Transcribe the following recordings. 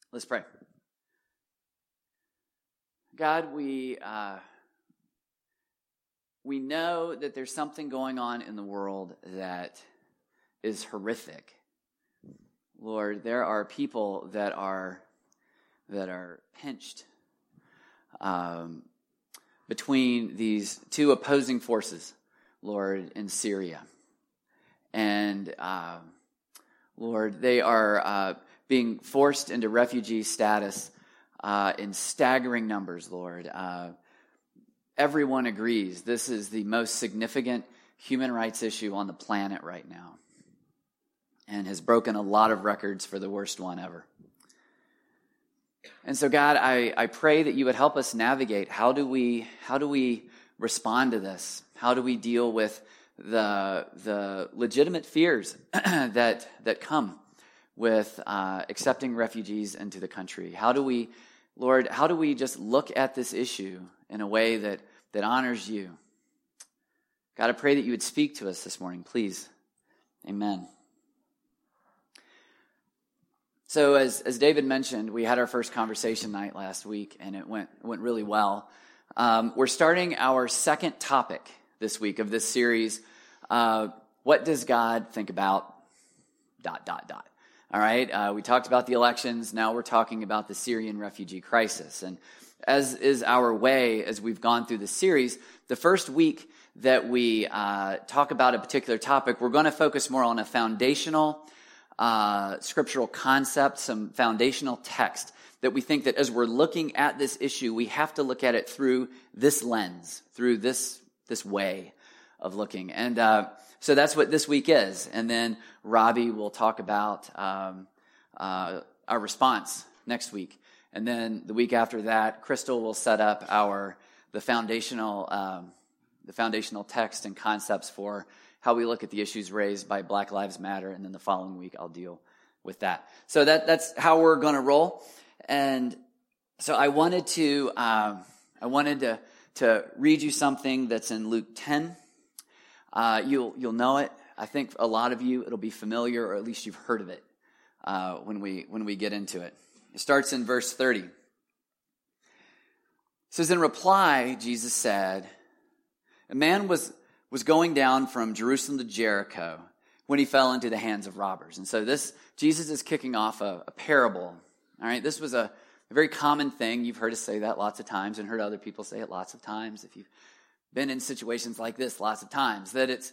Let's pray. God, we know that there's something going on in the world that is horrific. Lord, there are people that are pinched between these two opposing forces, Lord, in Syria. And Lord, they are being forced into refugee status in staggering numbers, Lord. Everyone agrees this is the most significant human rights issue on the planet right now, and has broken a lot of records for the worst one ever. And so, God, I pray that you would help us navigate. How do we respond to this? How do we deal with the legitimate fears that come with accepting refugees into the country? How do we, Lord, just look at this issue in a way that honors you? God, I pray that you would speak to us this morning, please. Amen. So as David mentioned, we had our first conversation night last week, and it went really well. We're starting our second topic this week of this series. What does God think about ... All right, we talked about the elections. Now we're talking about the Syrian refugee crisis. And as is our way, as we've gone through the series, the first week that we talk about a particular topic, we're going to focus more on a foundational scriptural concept, some foundational text that we think that as we're looking at this issue, we have to look at it through this lens, through this way of looking. And so that's what this week is. And then Robbie will talk about our response next week. And then the week after that, Crystal will set up the foundational text and concepts for how we look at the issues raised by Black Lives Matter, and then the following week I'll deal with that. So that's how we're going to roll. And so I wanted to read you something that's in Luke 10. You'll know it. I think a lot of you, it'll be familiar, or at least you've heard of it when we get into it. It starts in verse 30. It says, "In reply, Jesus said, a man was going down from Jerusalem to Jericho when he fell into the hands of robbers." And so Jesus is kicking off a parable. All right, this was a very common thing. You've heard us say that lots of times and heard other people say it lots of times. If you've been in situations like this lots of times, that it's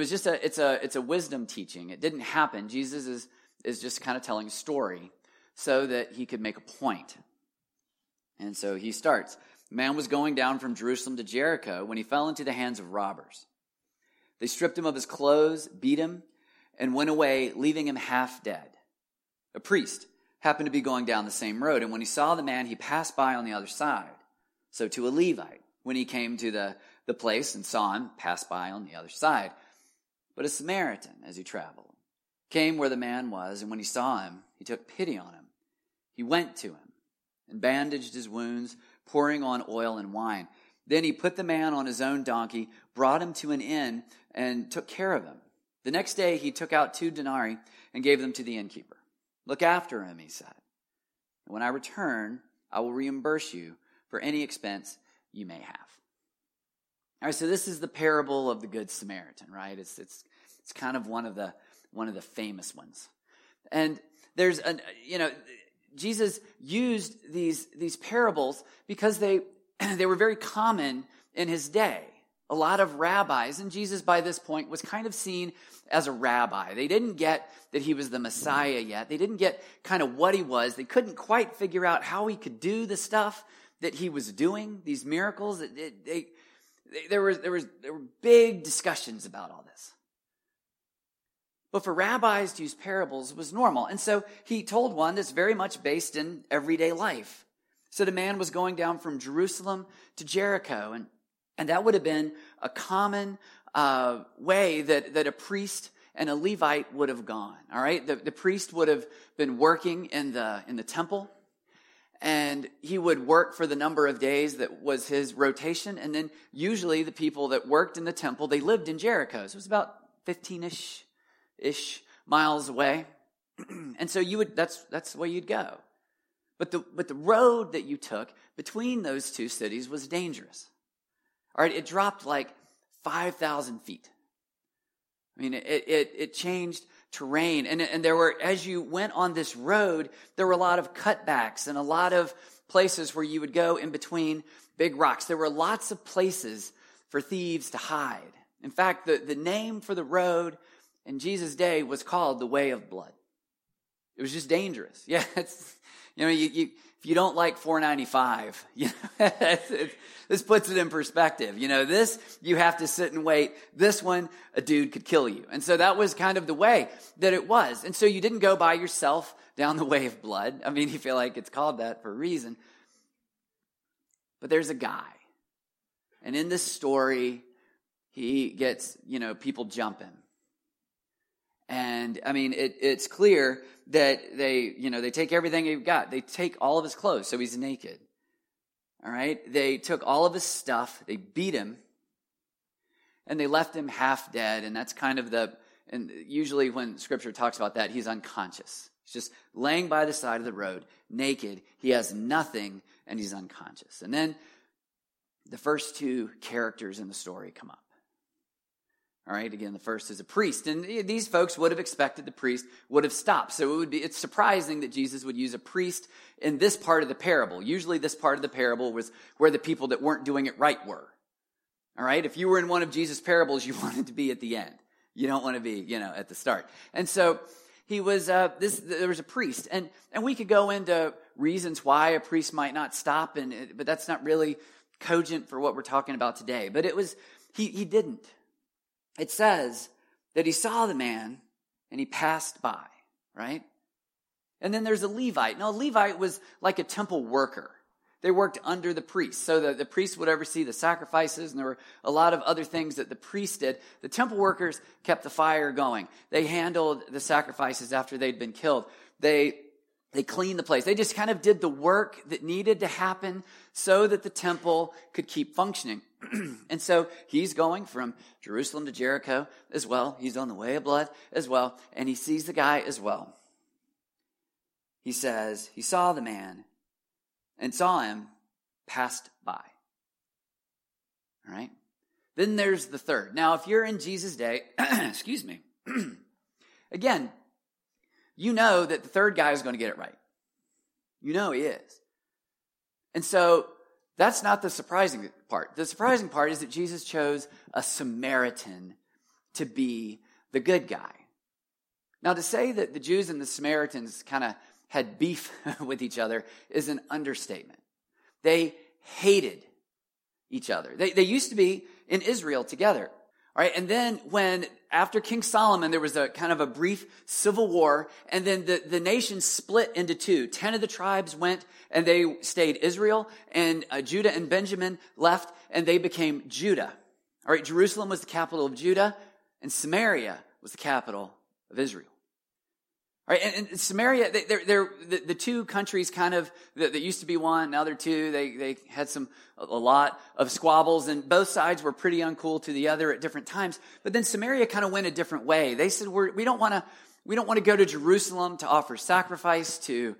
a wisdom teaching. It didn't happen. Jesus is just kind of telling a story so that he could make a point. And so he starts. "A man was going down from Jerusalem to Jericho when he fell into the hands of robbers. They stripped him of his clothes, beat him, and went away, leaving him half dead. A priest happened to be going down the same road, and when he saw the man, he passed by on the other side. So to a Levite, when he came to the place and saw him, passed by on the other side. But a Samaritan, as he traveled, came where the man was, and when he saw him, he took pity on him. He went to him and bandaged his wounds, pouring on oil and wine. Then he put the man on his own donkey, brought him to an inn, and took care of him. The next day he took out 2 denarii and gave them to the innkeeper. 'Look after him,' he said. 'And when I return, I will reimburse you for any expense you may have.'" All right, so this is the parable of the Good Samaritan, right? It's kind of one of the famous ones. And there's Jesus used these parables because they were very common in his day. A lot of rabbis, and Jesus by this point was kind of seen as a rabbi. They didn't get that he was the Messiah yet. They didn't get kind of what he was. They couldn't quite figure out how he could do the stuff that he was doing, these miracles. There were big discussions about all this. But for rabbis to use parables was normal. And so he told one that's very much based in everyday life. So the man was going down from Jerusalem to Jericho, and that would have been a common way that a priest and a Levite would have gone. All right, the priest would have been working in the temple, and he would work for the number of days that was his rotation. And then usually the people that worked in the temple, they lived in Jericho, so it was about 15-ish miles away. And so that's the way you'd go. But the road that you took between those two cities was dangerous. All right, it dropped like 5,000 feet. I mean, it changed terrain. And there were, as you went on this road, there were a lot of cutbacks and a lot of places where you would go in between big rocks. There were lots of places for thieves to hide. In fact, the name for the road in Jesus' day was called the Way of Blood. It was just dangerous. Yeah, if you don't like 495, this puts it in perspective. This, you have to sit and wait. This one, a dude could kill you. And so that was kind of the way that it was. And so you didn't go by yourself down the Way of Blood. I mean, you feel like it's called that for a reason. But there's a guy. And in this story, he gets, people jump him. And I mean, it's clear that they take everything he's got. They take all of his clothes, so he's naked. All right? They took all of his stuff, they beat him, and they left him half dead. And that's kind of and usually when scripture talks about that, he's unconscious. He's just laying by the side of the road, naked. He has nothing, and he's unconscious. And then the first two characters in the story come up. All right, again, the first is a priest. And these folks would have expected the priest would have stopped. So it's surprising that Jesus would use a priest in this part of the parable. Usually this part of the parable was where the people that weren't doing it right were. All right, if you were in one of Jesus' parables, you wanted to be at the end. You don't want to be, at the start. And so he was, there was a priest. And we could go into reasons why a priest might not stop, but that's not really cogent for what we're talking about today. But he didn't. It says that he saw the man and he passed by, right? And then there's a Levite. Now, a Levite was like a temple worker. They worked under the priest. So the priest would oversee the sacrifices, and there were a lot of other things that the priest did. The temple workers kept the fire going. They handled the sacrifices after they'd been killed. They cleaned the place. They just kind of did the work that needed to happen so that the temple could keep functioning. And so he's going from Jerusalem to Jericho as well. He's on the Way of Blood as well. And he sees the guy as well. He says, he saw the man and saw him passed by. All right. Then there's the third. Now, if you're in Jesus' day, excuse me, again, you know that the third guy is going to get it right. You know he is. And so that's not the surprising part. The surprising part is that Jesus chose a Samaritan to be the good guy. Now, to say that the Jews and the Samaritans kind of had beef with each other is an understatement. They hated each other. They used to be in Israel together. All right, and then after King Solomon, there was a kind of a brief civil war, and then the nation split into two. 10 of the tribes went, and they stayed Israel, and Judah and Benjamin left, and they became Judah. All right, Jerusalem was the capital of Judah, and Samaria was the capital of Israel. All right, and Samaria, they're the two countries kind of, that used to be one, now they're two. They had a lot of squabbles, and both sides were pretty uncool to the other at different times. But then Samaria kind of went a different way. They said, we don't want to go to Jerusalem to offer sacrifice, to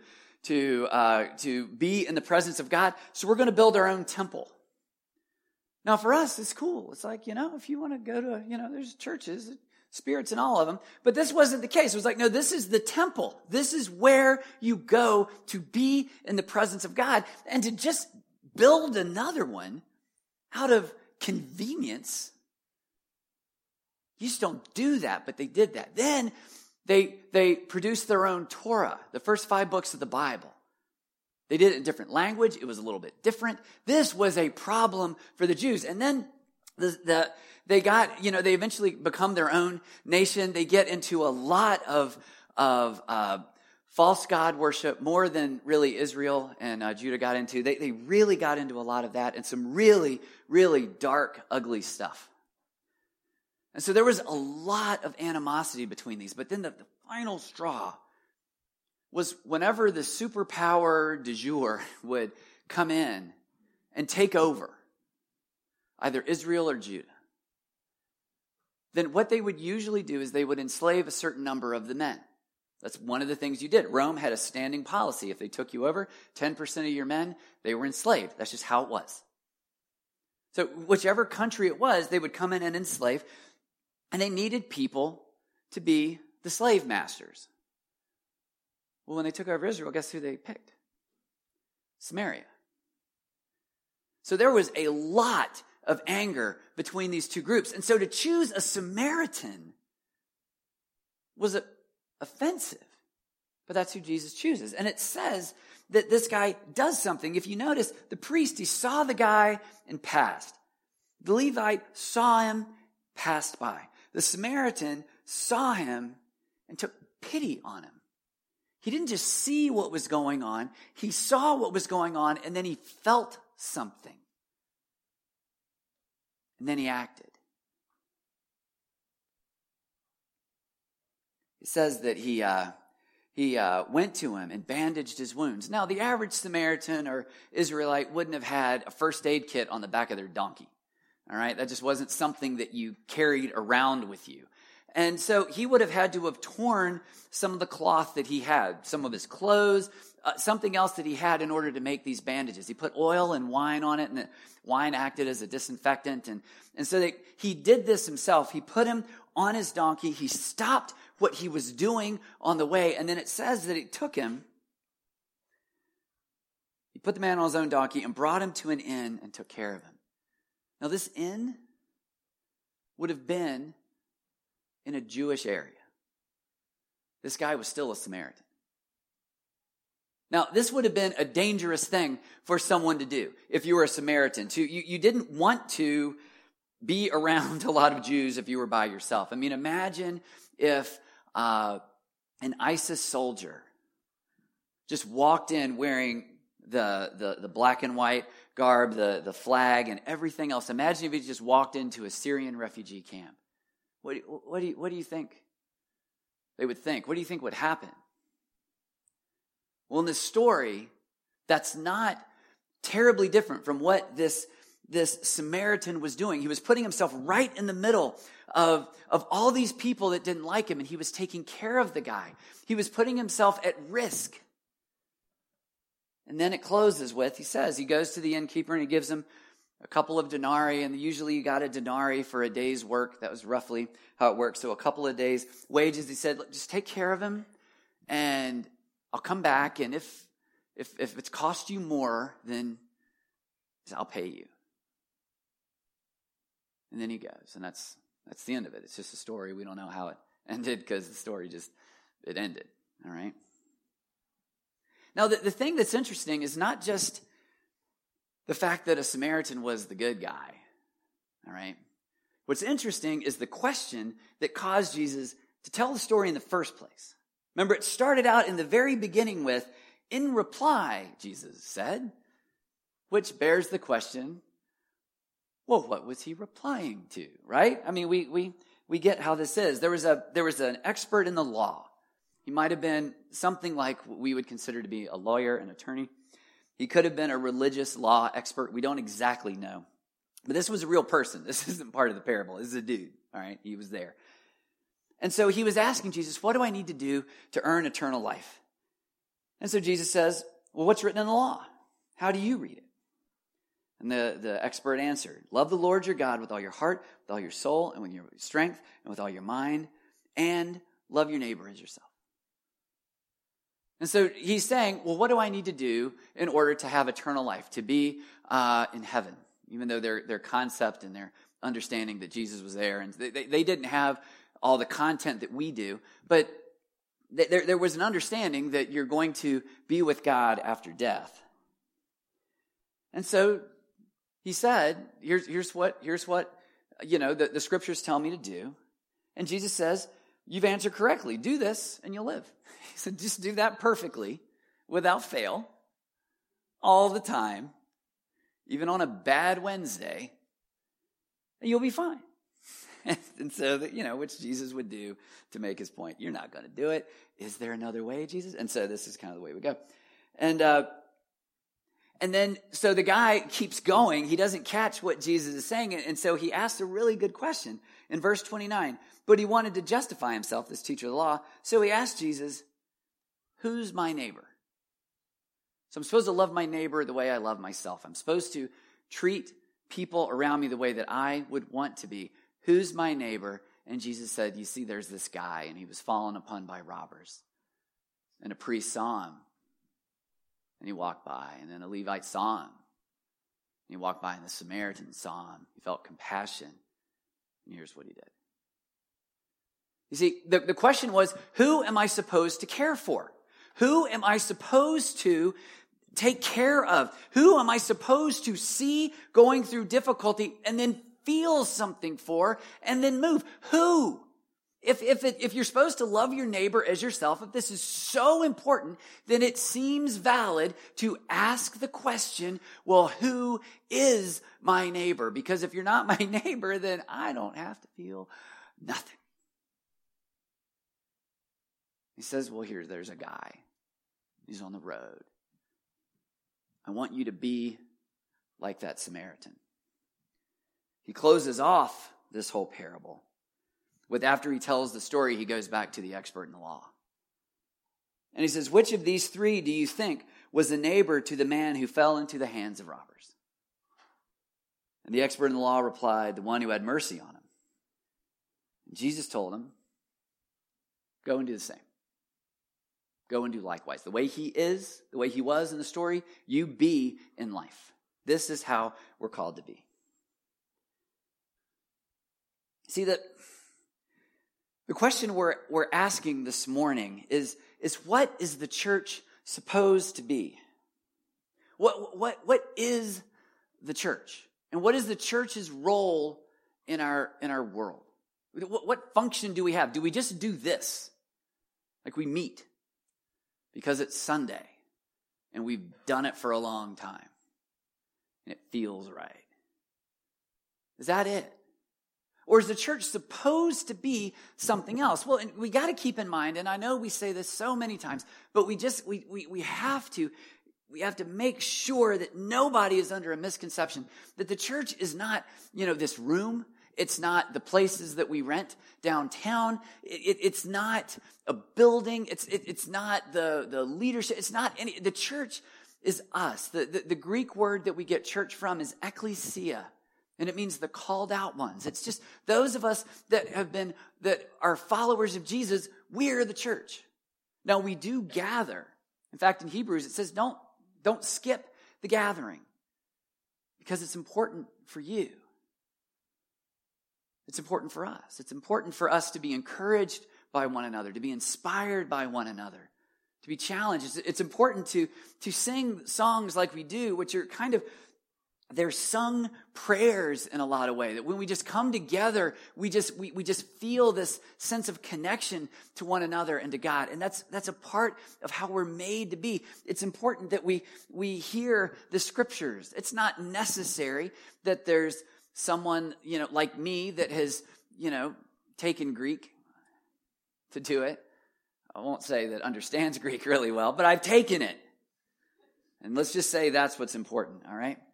be in the presence of God. So we're going to build our own temple. Now for us, it's cool. It's like, if you want to go to, there's churches, spirits in all of them. But this wasn't the case. It was like, no, this is the temple. This is where you go to be in the presence of God. And to just build another one out of convenience, you just don't do that. But they did that. Then they produced their own Torah, the first 5 books of the Bible. They did it in different language. It was a little bit different. This was a problem for the Jews. And then they got, they eventually become their own nation. They get into a lot of false god worship, more than really Israel and Judah got into. They really got into a lot of that and some really, really dark, ugly stuff. And so there was a lot of animosity between these. But then the final straw was whenever the superpower du jour would come in and take over either Israel or Judah, then what they would usually do is they would enslave a certain number of the men. That's one of the things you did. Rome had a standing policy. If they took you over, 10% of your men, they were enslaved. That's just how it was. So whichever country it was, they would come in and enslave, and they needed people to be the slave masters. Well, when they took over Israel, guess who they picked? Samaria. So there was a lot of anger between these two groups. And so to choose a Samaritan was offensive. But that's who Jesus chooses. And it says that this guy does something. If you notice, the priest, he saw the guy and passed. The Levite saw him, passed by. The Samaritan saw him and took pity on him. He didn't just see what was going on. He saw what was going on, and then he felt something. And then he acted. It says that he went to him and bandaged his wounds. Now, the average Samaritan or Israelite wouldn't have had a first aid kit on the back of their donkey. All right? That just wasn't something that you carried around with you. And so he would have had to have torn some of the cloth that he had, some of his clothes, something else that he had in order to make these bandages. He put oil and wine on it, and the wine acted as a disinfectant. And so he did this himself. He put him on his donkey. He stopped what he was doing on the way. And then it says that it took him. He put the man on his own donkey and brought him to an inn and took care of him. Now, this inn would have been in a Jewish area. This guy was still a Samaritan. Now, this would have been a dangerous thing for someone to do if you were a Samaritan. You didn't want to be around a lot of Jews if you were by yourself. I mean, imagine if an ISIS soldier just walked in wearing the black and white garb, the flag, and everything else. Imagine if he just walked into a Syrian refugee camp. What do you think they would think? What do you think would happen? Well, in this story, that's not terribly different from what this Samaritan was doing. He was putting himself right in the middle of all these people that didn't like him, and he was taking care of the guy. He was putting himself at risk. And then it closes with, he goes to the innkeeper and he gives him a couple of denarii, and usually you got a denarii for a day's work. That was roughly how it worked. So a couple of days' wages. He said, just take care of him, and I'll come back, and if it's cost you more, then I'll pay you. And then he goes, and that's the end of it. It's just a story. We don't know how it ended because the story it ended. All right. Now, the thing that's interesting is not just the fact that a Samaritan was the good guy. All right. What's interesting is the question that caused Jesus to tell the story in the first place. Remember, it started out in the very beginning with, in reply, Jesus said, which bears the question, well, what was he replying to, right? I mean, we get how this is. There was an expert in the law. He might have been something like what we would consider to be a lawyer, an attorney. He could have been a religious law expert. We don't exactly know. But this was a real person. This isn't part of the parable. This is a dude, all right? He was there. And so he was asking Jesus, what do I need to do to earn eternal life? And so Jesus says, well, what's written in the law? How do you read it? And the expert answered, love the Lord your God with all your heart, with all your soul, and with your strength, and with all your mind, and love your neighbor as yourself. And so he's saying, well, what do I need to do in order to have eternal life, to be in heaven? Even though their concept and their understanding that Jesus was there, and they didn't have all the content that we do, but there was an understanding that you're going to be with God after death. And so he said, here's what the scriptures tell me to do. And Jesus says, you've answered correctly. Do this and you'll live. He said, just do that perfectly, without fail, all the time, even on a bad Wednesday, and you'll be fine. And so, which Jesus would do to make his point. You're not going to do it. Is there another way, Jesus? And so this is kind of the way we go. And then, so the guy keeps going. He doesn't catch what Jesus is saying. And so he asks a really good question in verse 29. But he wanted to justify himself, this teacher of the law. So he asked Jesus, who's my neighbor? So I'm supposed to love my neighbor the way I love myself. I'm supposed to treat people around me the way that I would want to be. Who's my neighbor? And Jesus said, you see, there's this guy, and he was fallen upon by robbers. And a priest saw him, and he walked by. And then a Levite saw him, and he walked by, and the Samaritan saw him. He felt compassion, and here's what he did. You see, the question was, who am I supposed to care for? Who am I supposed to take care of? Who am I supposed to see going through difficulty and then feel something for and then move? Who? If you're supposed to love your neighbor as yourself, if this is so important, then it seems valid to ask the question, well, who is my neighbor? Because if you're not my neighbor, then I don't have to feel nothing. He says, well, there's a guy. He's on the road. I want you to be like that Samaritan. He closes off this whole parable with, after he tells the story, he goes back to the expert in the law. And he says, which of these three do you think was the neighbor to the man who fell into the hands of robbers? And the expert in the law replied, the one who had mercy on him. And Jesus told him, go and do the same. Go and do likewise. The way he is, the way he was in the story, you be in life. This is how we're called to be. See, that the question we're asking this morning is what is the church supposed to be? What is the church? And what is the church's role in our world? What function do we have? Do we just do this? Like we meet because it's Sunday and we've done it for a long time and it feels right? Is that it? Or is the church supposed to be something else? Well, and we got to keep in mind, and I know we say this so many times, but we have to make sure that nobody is under a misconception that the church is not, this room. It's not the places that we rent downtown. It's not a building. It's not the leadership. It's not any. The church is us. The Greek word that we get church from is ekklesia. And it means the called out ones. It's just those of us that are followers of Jesus, we're the church. Now we do gather. In fact, in Hebrews, it says don't skip the gathering because it's important for you. It's important for us. It's important for us to be encouraged by one another, to be inspired by one another, to be challenged. It's important to sing songs like we do, which are they're sung prayers in a lot of ways. That when we just come together, we just feel this sense of connection to one another and to God. And that's a part of how we're made to be. It's important that we hear the scriptures. It's not necessary that there's someone, like me that has, taken Greek to do it. I won't say that understands Greek really well, but I've taken it. And let's just say that's what's important, all right?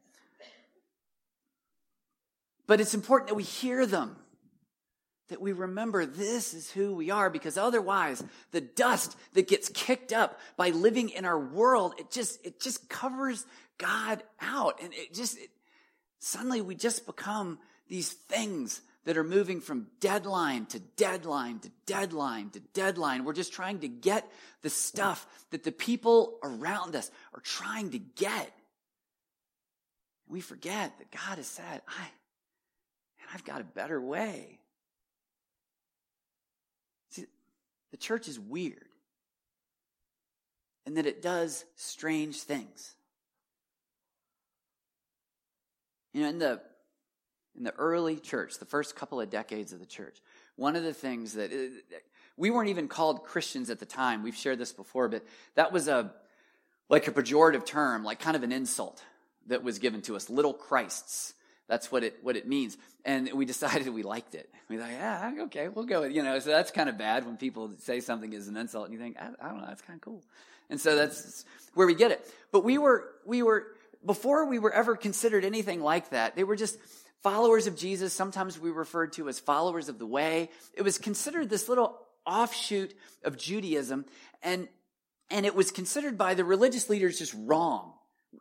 But it's important that we hear them, that we remember this is who we are, because otherwise the dust that gets kicked up by living in our world, it just covers God out. And suddenly we just become these things that are moving from deadline to deadline to deadline to deadline. We're just trying to get the stuff that the people around us are trying to get. We forget that God has said, I've got a better way. See, the church is weird in that it does strange things. In the early church, the first couple of decades of the church, one of the things that we weren't even called Christians at the time. We've shared this before, but that was like a pejorative term, like kind of an insult that was given to us, little Christs. That's what it means. And we decided we liked it. We thought, yeah, okay, we'll go with, so that's kind of bad when people say something is an insult and you think, I don't know, that's kind of cool. And so that's where we get it. But we were, before we were ever considered anything like that, they were just followers of Jesus. Sometimes we referred to as followers of the way. It was considered this little offshoot of Judaism. And And it was considered by the religious leaders just wrong.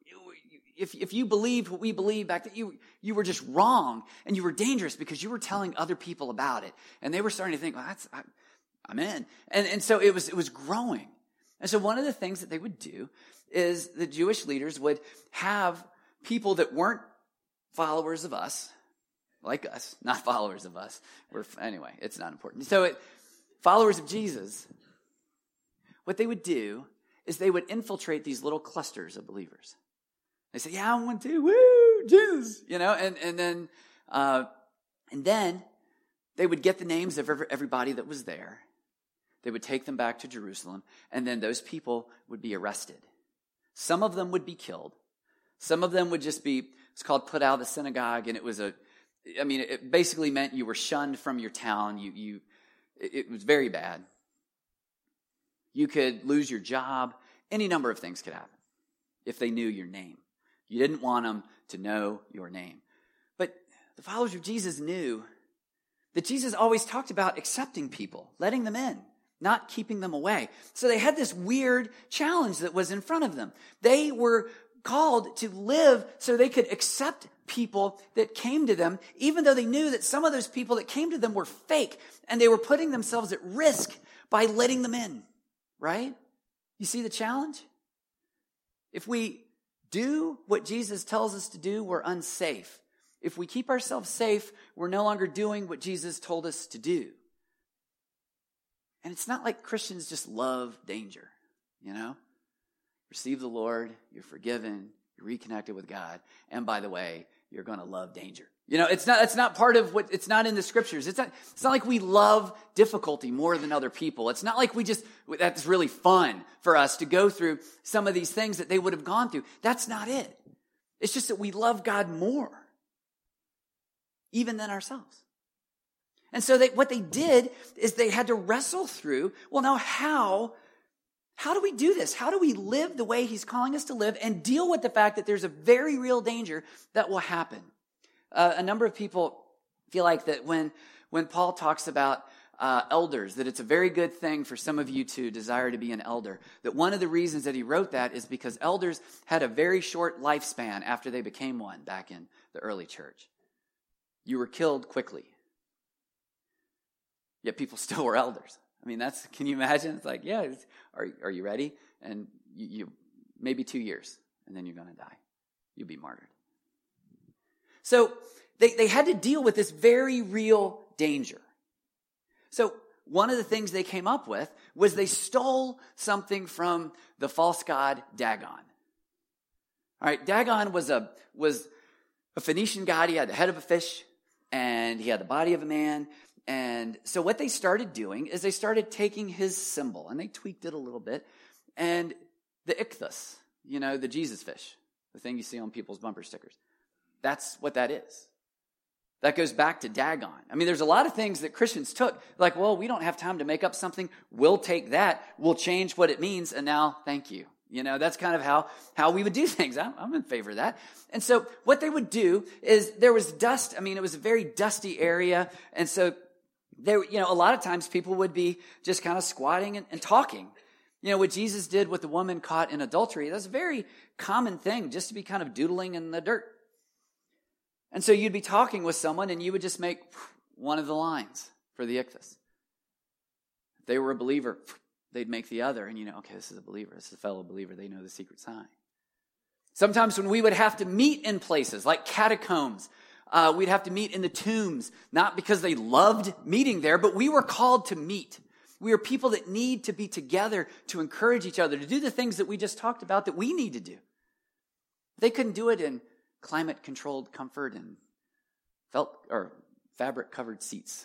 If you believed what we believe back then, you were just wrong, and you were dangerous because you were telling other people about it. And they were starting to think, well, I'm in. And so it was growing. And so one of the things that they would do is the Jewish leaders would have people that weren't followers of us, like us, not followers of us. Anyway, it's not important. So followers of Jesus, what they would do is they would infiltrate these little clusters of believers. They say, yeah, I want to, woo, Jesus, and then they would get the names of everybody that was there. They would take them back to Jerusalem, and then those people would be arrested. Some of them would be killed. Some of them would just be, it's called put out of the synagogue, and it basically meant you were shunned from your town. It was very bad. You could lose your job. Any number of things could happen if they knew your name. You didn't want them to know your name. But the followers of Jesus knew that Jesus always talked about accepting people, letting them in, not keeping them away. So they had this weird challenge that was in front of them. They were called to live so they could accept people that came to them, even though they knew that some of those people that came to them were fake, and they were putting themselves at risk by letting them in, right? You see the challenge? If we do what Jesus tells us to do, we're unsafe. If we keep ourselves safe, we're no longer doing what Jesus told us to do. And it's not like Christians just love danger, Receive the Lord, you're forgiven, you're reconnected with God, and by the way, you're going to love danger. It's not part of what, it's not in the scriptures. It's not like we love difficulty more than other people. It's not like that's really fun for us to go through some of these things that they would have gone through. That's not it. It's just that we love God more, even than ourselves. And so what they did is they had to wrestle through, well, now how do we do this? How do we live the way he's calling us to live and deal with the fact that there's a very real danger that will happen? A number of people feel like that when Paul talks about elders, that it's a very good thing for some of you to desire to be an elder. That one of the reasons that he wrote that is because elders had a very short lifespan after they became one back in the early church. You were killed quickly. Yet people still were elders. Can you imagine? It's like, yeah, are you ready? And you maybe 2 years, and then you're going to die. You'll be martyred. So they had to deal with this very real danger. So one of the things they came up with was they stole something from the false god Dagon. All right, Dagon was a Phoenician god. He had the head of a fish, and he had the body of a man. And so what they started doing is they started taking his symbol, and they tweaked it a little bit. And the ichthus, the Jesus fish, the thing you see on people's bumper stickers, that's what that is. That goes back to Dagon. There's a lot of things that Christians took, like, well, we don't have time to make up something. We'll take that. We'll change what it means, and now, thank you. That's kind of how we would do things. I'm in favor of that. And so what they would do is there was dust. It was a very dusty area, and so there, a lot of times people would be just kind of squatting and talking. What Jesus did with the woman caught in adultery, that's a very common thing, just to be kind of doodling in the dirt. And so you'd be talking with someone, and you would just make one of the lines for the ichthus. If they were a believer, they'd make the other, and okay, this is a believer, this is a fellow believer, they know the secret sign. Sometimes when we would have to meet in places like catacombs, we'd have to meet in the tombs, not because they loved meeting there, but we were called to meet. We are people that need to be together to encourage each other, to do the things that we just talked about that we need to do. They couldn't do it in climate-controlled comfort and fabric-covered seats.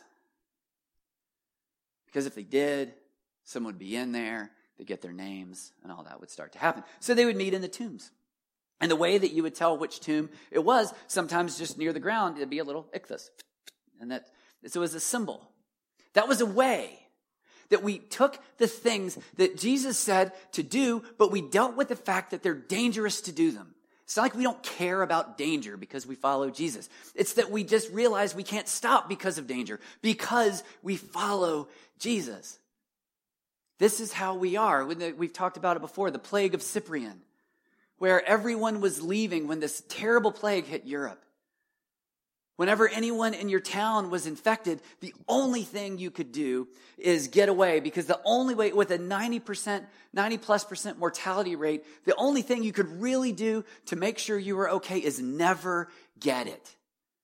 Because if they did, someone would be in there, they'd get their names, and all that would start to happen. So they would meet in the tombs. And the way that you would tell which tomb it was, sometimes just near the ground, it'd be a little ichthus. And so it was a symbol. That was a way that we took the things that Jesus said to do, but we dealt with the fact that they're dangerous to do them. It's not like we don't care about danger because we follow Jesus. It's that we just realize we can't stop because of danger, because we follow Jesus. This is how we are. We've talked about it before, the plague of Cyprian, where everyone was leaving when this terrible plague hit Europe. Whenever anyone in your town was infected, the only thing you could do is get away, because the only way, with a 90+% mortality rate, the only thing you could really do to make sure you were okay is never get it.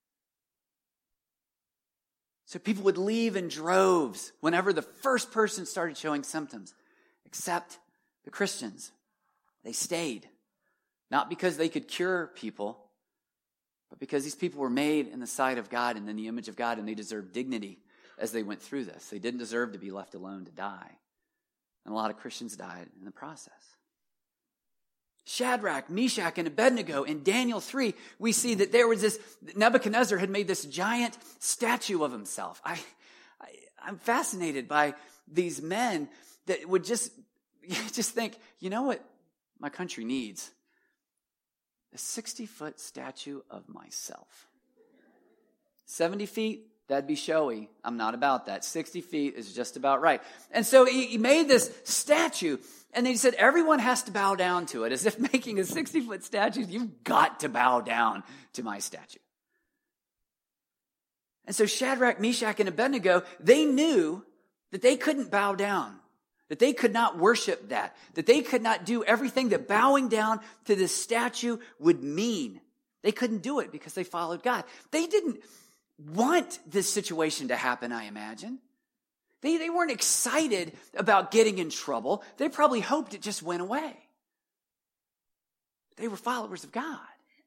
So people would leave in droves whenever the first person started showing symptoms, except the Christians. They stayed, not because they could cure people, but because these people were made in the sight of God and in the image of God, and they deserved dignity as they went through this. They didn't deserve to be left alone to die. And a lot of Christians died in the process. Shadrach, Meshach, and Abednego in Daniel 3, we see that there was this, Nebuchadnezzar had made this giant statue of himself. I'm fascinated by these men that would just think, you know what my country needs? A 60-foot statue of myself. 70 feet, that'd be showy. I'm not about that. 60 feet is just about right. And so he made this statue, and he said everyone has to bow down to it, as if making a 60-foot statue, you've got to bow down to my statue. And so Shadrach, Meshach, and Abednego, they knew that they couldn't bow down, that they could not worship that they could not do everything that bowing down to this statue would mean. They couldn't do it because they followed God. They didn't want this situation to happen, I imagine. They weren't excited about getting in trouble. They probably hoped it just went away. They were followers of God.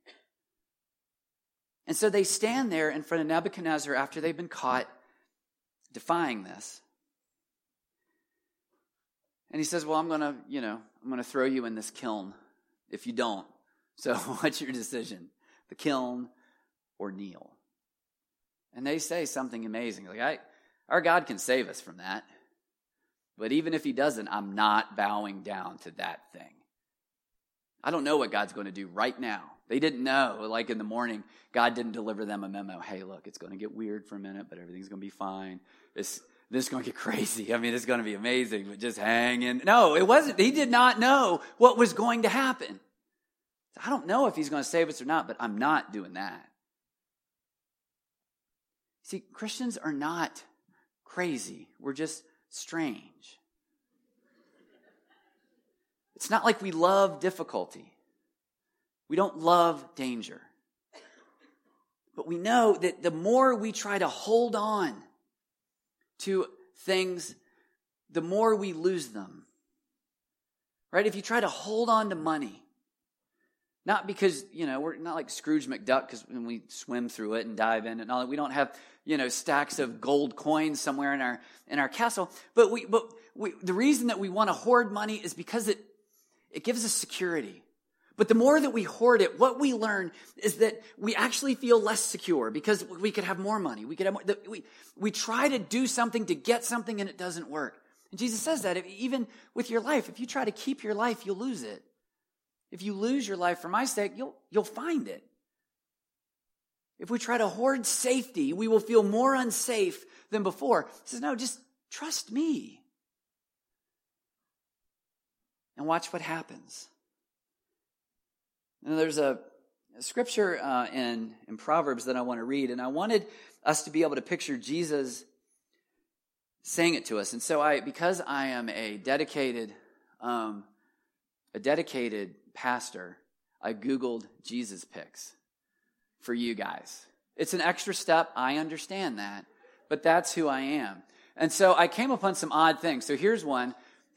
And so they stand there in front of Nebuchadnezzar after they've been caught defying this. And he says, well, I'm going to throw you in this kiln if you don't. So what's your decision? The kiln or kneel? And they say something amazing. Like, our God can save us from that. But even if he doesn't, I'm not bowing down to that thing. I don't know what God's going to do right now. They didn't know. Like in the morning, God didn't deliver them a memo. Hey, look, it's going to get weird for a minute, but everything's going to be fine. This is going to get crazy. I mean, it's going to be amazing, but just hang in. No, it wasn't. He did not know what was going to happen. I don't know if he's going to save us or not, but I'm not doing that. See, Christians are not crazy. We're just strange. It's not like we love difficulty. We don't love danger. But we know that the more we try to hold on to things, the more we lose them. Right? If you try to hold on to money, not because, we're not like Scrooge McDuck, because when we swim through it and dive in and all that, we don't have, stacks of gold coins somewhere in our castle. But the reason that we want to hoard money is because it gives us security. But the more that we hoard it, what we learn is that we actually feel less secure because we could have more money. We could have more, we try to do something to get something and it doesn't work. And Jesus says that even with your life, if you try to keep your life, you'll lose it. If you lose your life for my sake, you'll find it. If we try to hoard safety, we will feel more unsafe than before. He says, no, just trust me. And watch what happens. And there's a scripture in Proverbs that I want to read, and I wanted us to be able to picture Jesus saying it to us. And so because I am a dedicated pastor, I Googled Jesus pics for you guys. It's an extra step. I understand that, but that's who I am. And so I came upon some odd things. So here's one.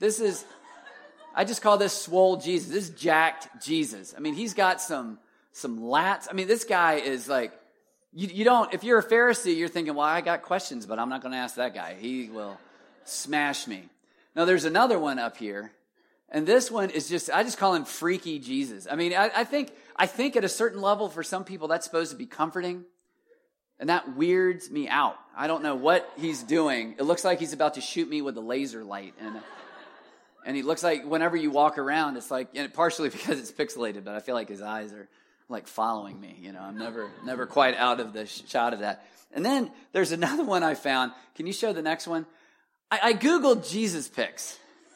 I just call this swole Jesus. This is jacked Jesus. I mean, he's got some lats. I mean, this guy is like, you don't, if you're a Pharisee, you're thinking, well, I got questions, but I'm not going to ask that guy. He will smash me. Now, there's another one up here. And this one is I just call him freaky Jesus. I mean, I think at a certain level for some people that's supposed to be comforting. And that weirds me out. I don't know what he's doing. It looks like he's about to shoot me with a laser light. And he looks like whenever you walk around, it's like, and partially because it's pixelated, but I feel like his eyes are like following me. I'm never quite out of the shot of that. And then there's another one I found. Can you show the next one? I Googled Jesus pics.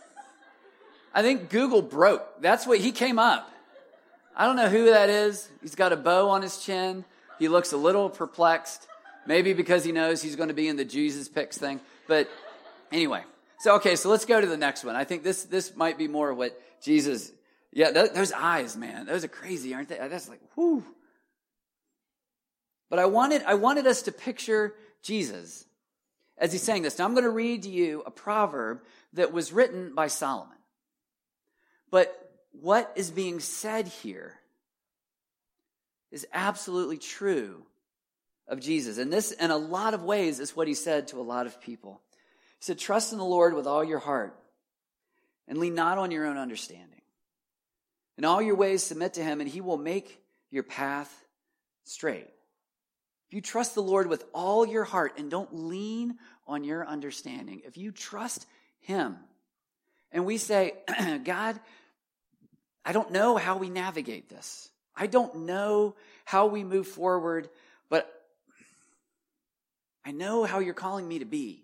I think Google broke. That's what he came up. I don't know who that is. He's got a bow on his chin. He looks a little perplexed. Maybe because he knows he's going to be in the Jesus Picks thing. But anyway. So let's go to the next one. I think this might be more what Jesus, those eyes, man. Those are crazy, aren't they? That's like, whoo. But I wanted us to picture Jesus as he's saying this. Now I'm going to read to you a proverb that was written by Solomon. But what is being said here is absolutely true of Jesus. And this, in a lot of ways, is what he said to a lot of people. He said, trust in the Lord with all your heart and lean not on your own understanding. In all your ways submit to him and he will make your path straight. If you trust the Lord with all your heart and don't lean on your understanding, if you trust him, and we say, God, I don't know how we navigate this. I don't know how we move forward, but I know how you're calling me to be.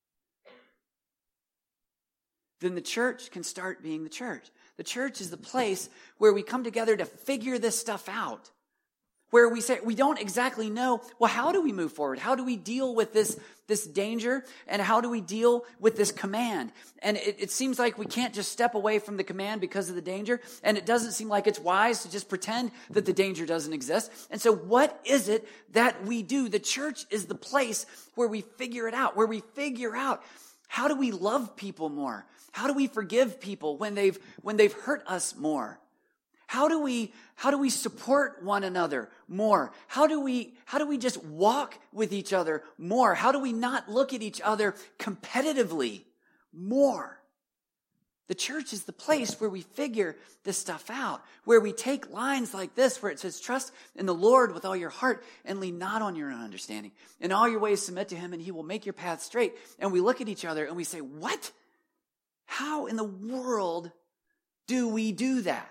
Then the church can start being the church. The church is the place where we come together to figure this stuff out. Where we say, we don't exactly know, well, how do we move forward? How do we deal with this danger? And how do we deal with this command? And it seems like we can't just step away from the command because of the danger. And it doesn't seem like it's wise to just pretend that the danger doesn't exist. And so what is it that we do? The church is the place where we figure it out, where we figure out, how do we love people more? How do we forgive people when they've hurt us more? How do we support one another more? How do we just walk with each other more? How do we not look at each other competitively more? The church is the place where we figure this stuff out, where we take lines like this, where it says, trust in the Lord with all your heart and lean not on your own understanding. In all your ways submit to him and he will make your path straight. And we look at each other and we say, what? How in the world do we do that?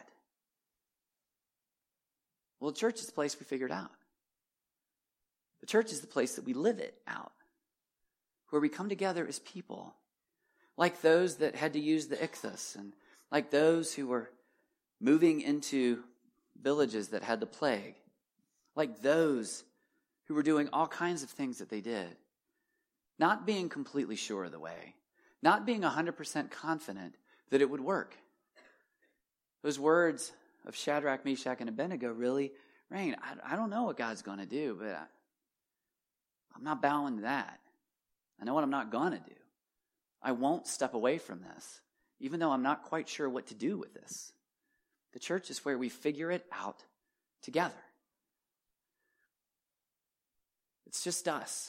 Well, the church is the place we figure it out. The church is the place that we live it out, where we come together as people, like those that had to use the ichthus, and like those who were moving into villages that had the plague, like those who were doing all kinds of things that they did, not being completely sure of the way, not being 100% confident that it would work. Those words of Shadrach, Meshach, and Abednego really rang. I don't know what God's going to do, but I'm not bowing to that. I know what I'm not going to do. I won't step away from this, even though I'm not quite sure what to do with this. The church is where we figure it out together. It's just us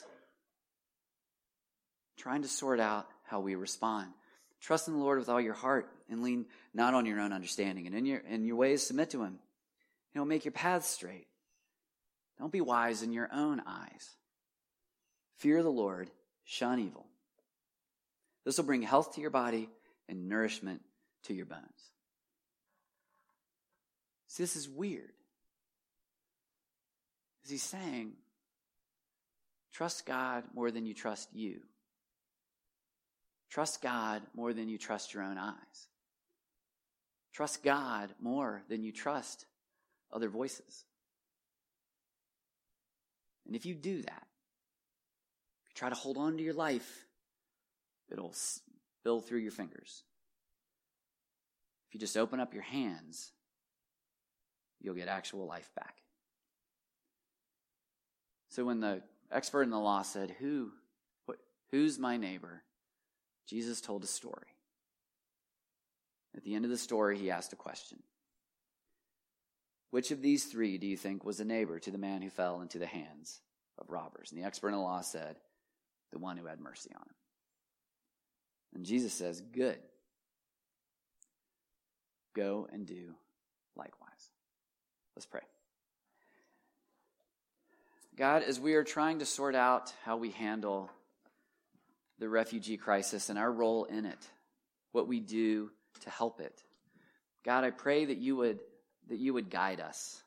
trying to sort out how we respond. Trust in the Lord with all your heart and lean not on your own understanding. And in your ways submit to him. He'll make your paths straight. Don't be wise in your own eyes. Fear the Lord, shun evil. This will bring health to your body and nourishment to your bones. See, this is weird. Because he's saying, trust God more than you trust you. Trust God more than you trust your own eyes. Trust God more than you trust other voices. And if you do that, if you try to hold on to your life, it'll spill through your fingers. If you just open up your hands, you'll get actual life back. So when the expert in the law said, who's my neighbor? Jesus told a story. At the end of the story, he asked a question. Which of these three do you think was a neighbor to the man who fell into the hands of robbers? And the expert in the law said, the one who had mercy on him. And Jesus says, good. Go and do likewise. Let's pray. God, as we are trying to sort out how we handle the refugee crisis and our role in it, what we do to help it, God, I pray that you would guide us.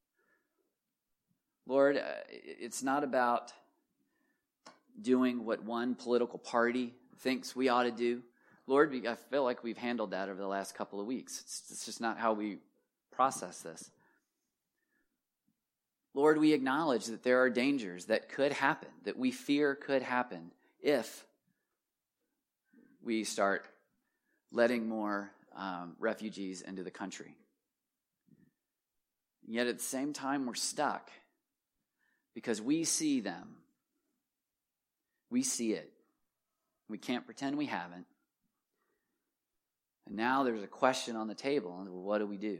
Lord, it's not about doing what one political party thinks we ought to do. Lord, I feel like we've handled that over the last couple of weeks. It's just not how we process this. Lord, we acknowledge that there are dangers that could happen, that we fear could happen if we start letting more refugees into the country. And yet at the same time, we're stuck because we see them. We see it. We can't pretend we haven't. And now there's a question on the table. What do we do?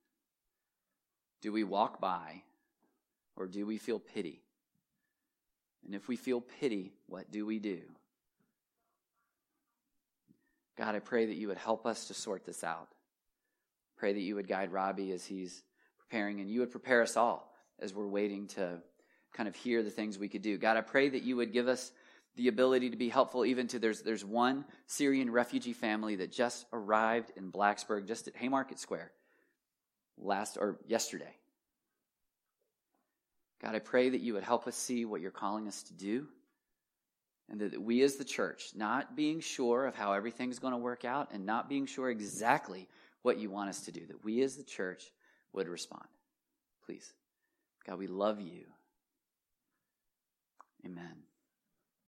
Do we walk by, or do we feel pity? And if we feel pity, what do we do? God, I pray that you would help us to sort this out. Pray that you would guide Robbie as he's preparing, and you would prepare us all as we're waiting to kind of hear the things we could do. God, I pray that you would give us the ability to be helpful even to, there's one Syrian refugee family that just arrived in Blacksburg, just at Haymarket Square, yesterday. God, I pray that you would help us see what you're calling us to do, and that we as the church, not being sure of how everything's going to work out and not being sure exactly what you want us to do, that we as the church would respond. Please. God, we love you. Amen.